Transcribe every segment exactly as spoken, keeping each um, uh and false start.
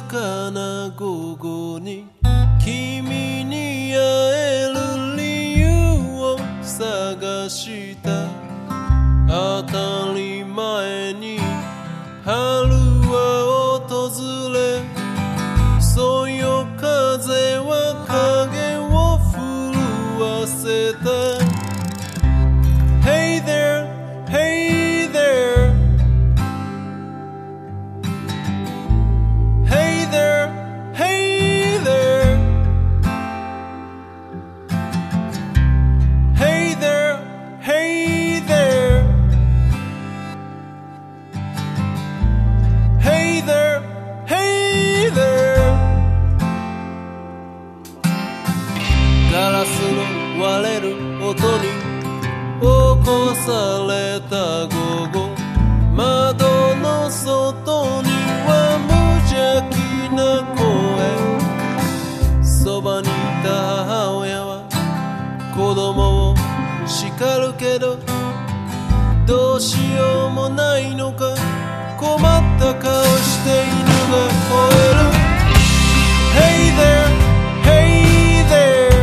かな午後に君に会える理由を探した当たり前に春は訪れそよ風は影を震わせた Hey there, hey there Hey there, hey there Hey there, hey there Hey there, hey there ガラスの割れる音に起こされた午後窓の外には無邪気な声そばにいた母親は子供を叱るけどどうしようもないのか困った顔して犬が吠える Hey there, hey there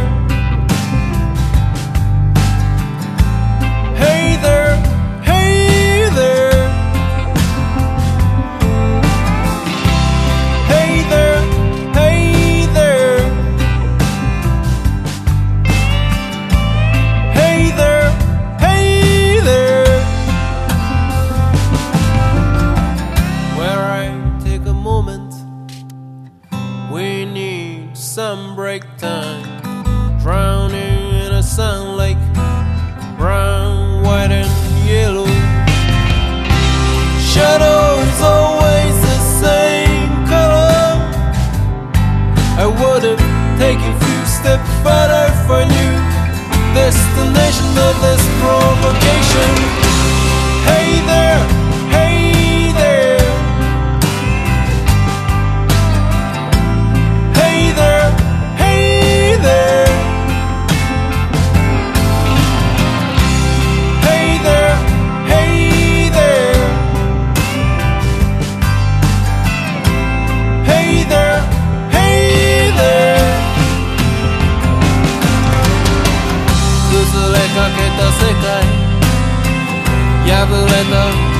Hey there, hey there Hey there, hey there Hey there, hey there Where I take a moment We need some break time Drowning in a sun lake Brown, white and yellow Shadow is always the same color I would have taken few steps further for you Destination of this provocation Hey there, hey there Hey there, hey there Hey there, hey there Hey there, hey there 崩れかけた世界破れた